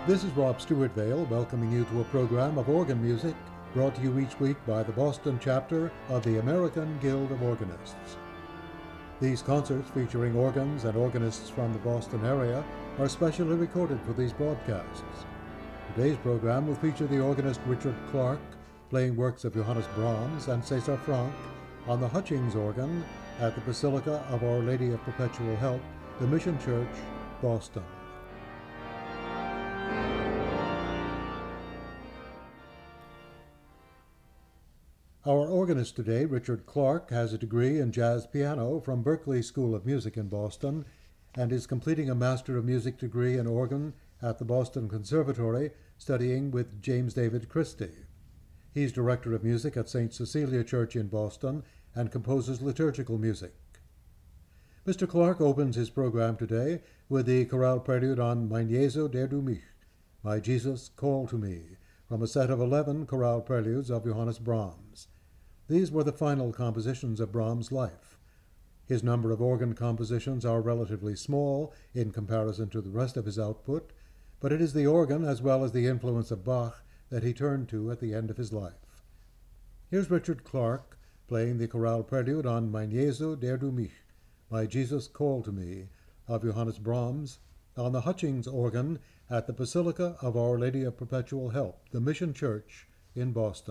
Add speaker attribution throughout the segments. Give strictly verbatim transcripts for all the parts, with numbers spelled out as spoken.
Speaker 1: This is Rob Stewart Vale welcoming you to a program of organ music brought to you each week by the Boston chapter of the American Guild of Organists. These concerts featuring organs and organists from the Boston area are specially recorded for these broadcasts. Today's program will feature the organist Richard Clark playing works of Johannes Brahms and César Franck on the Hutchings organ at the Basilica of Our Lady of Perpetual Help, the Mission Church, Boston. Our organist today, Richard Clark, has a degree in jazz piano from Berklee School of Music in Boston and is completing a Master of Music degree in organ at the Boston Conservatory, studying with James David Christie. He's director of music at Saint Cecilia Church in Boston and composes liturgical music. Mister Clark opens his program today with the chorale prelude on Mein Jesu, der du mich, My Jesus, Call to Me, from a set of eleven chorale preludes of Johannes Brahms. These were the final compositions of Brahms' life. His number of organ compositions are relatively small in comparison to the rest of his output, but it is the organ as well as the influence of Bach that he turned to at the end of his life. Here's Richard Clark playing the chorale prelude on Mein Jesu, der du mich, My Jesus, Call to Me, of Johannes Brahms, on the Hutchings organ at the Basilica of Our Lady of Perpetual Help, the Mission Church in Boston.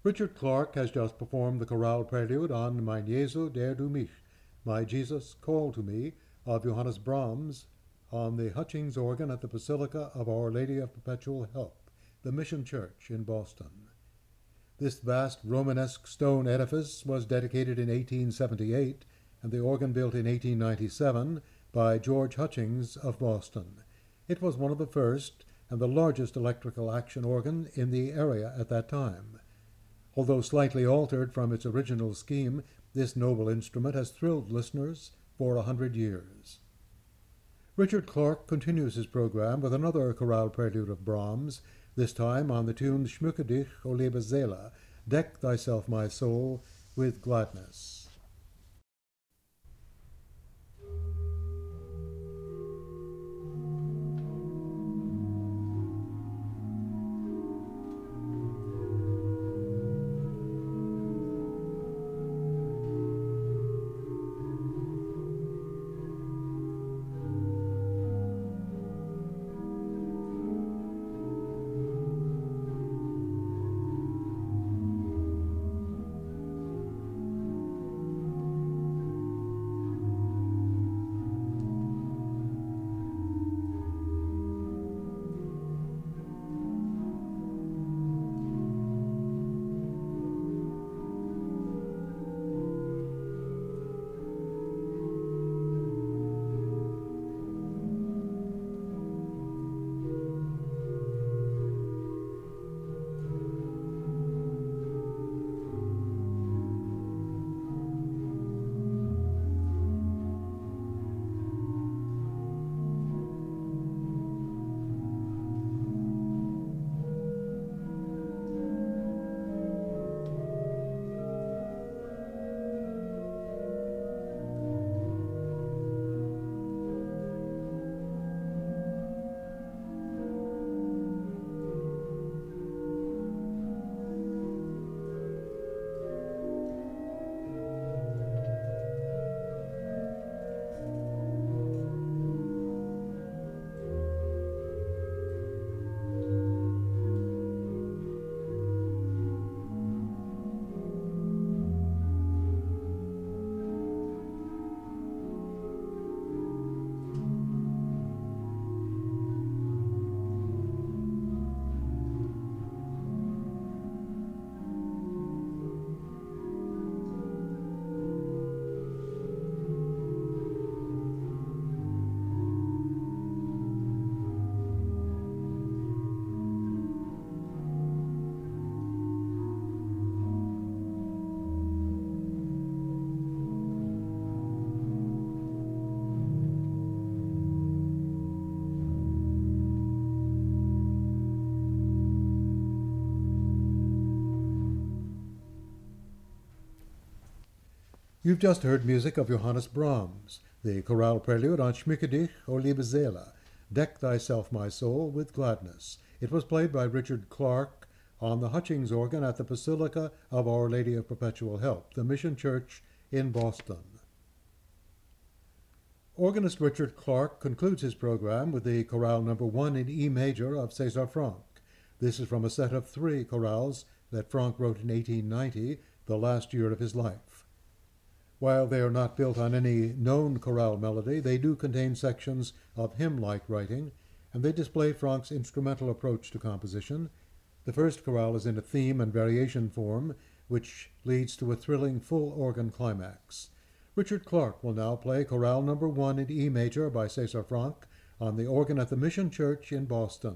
Speaker 1: Richard Clark has just performed the chorale prelude on Mein Jesu, der du mich, My Jesus, Call to Me, of Johannes Brahms, on the Hutchings organ at the Basilica of Our Lady of Perpetual Help, the Mission Church in Boston. This vast Romanesque stone edifice was dedicated in eighteen seventy-eight and the organ built in eighteen ninety-seven by George Hutchings of Boston. It was one of the first and the largest electrical action organ in the area at that time. Although slightly altered from its original scheme, this noble instrument has thrilled listeners for a hundred years. Richard Clark continues his program with another chorale prelude of Brahms, this time on the tune Schmücke dich, O liebe Seele, Deck thyself, my soul, with gladness. You've just heard music of Johannes Brahms, the chorale prelude on Schmücke dich, O liebe Seele, Deck thyself, my soul, with gladness. It was played by Richard Clark on the Hutchings organ at the Basilica of Our Lady of Perpetual Help, the Mission Church in Boston. Organist Richard Clark concludes his program with the chorale number one in E major of César Franck. This is from a set of three chorales that Franck wrote in eighteen ninety, the last year of his life. While they are not built on any known chorale melody, they do contain sections of hymn-like writing, and they display Franck's instrumental approach to composition. The first chorale is in a theme and variation form, which leads to a thrilling full organ climax. Richard Clark will now play chorale number one in E major by César Franck on the organ at the Mission Church in Boston.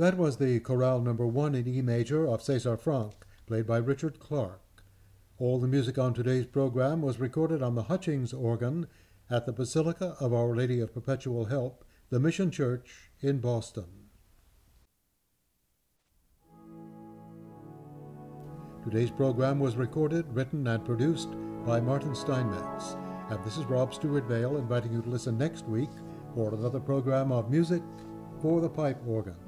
Speaker 1: That was the chorale number one in E major of César Franck, played by Richard Clark. All the music on today's program was recorded on the Hutchings organ at the Basilica of Our Lady of Perpetual Help, the Mission Church in Boston. Today's program was recorded, written, and produced by Martin Steinmetz. And this is Rob Stewart Vale inviting you to listen next week for another program of music for the pipe organ.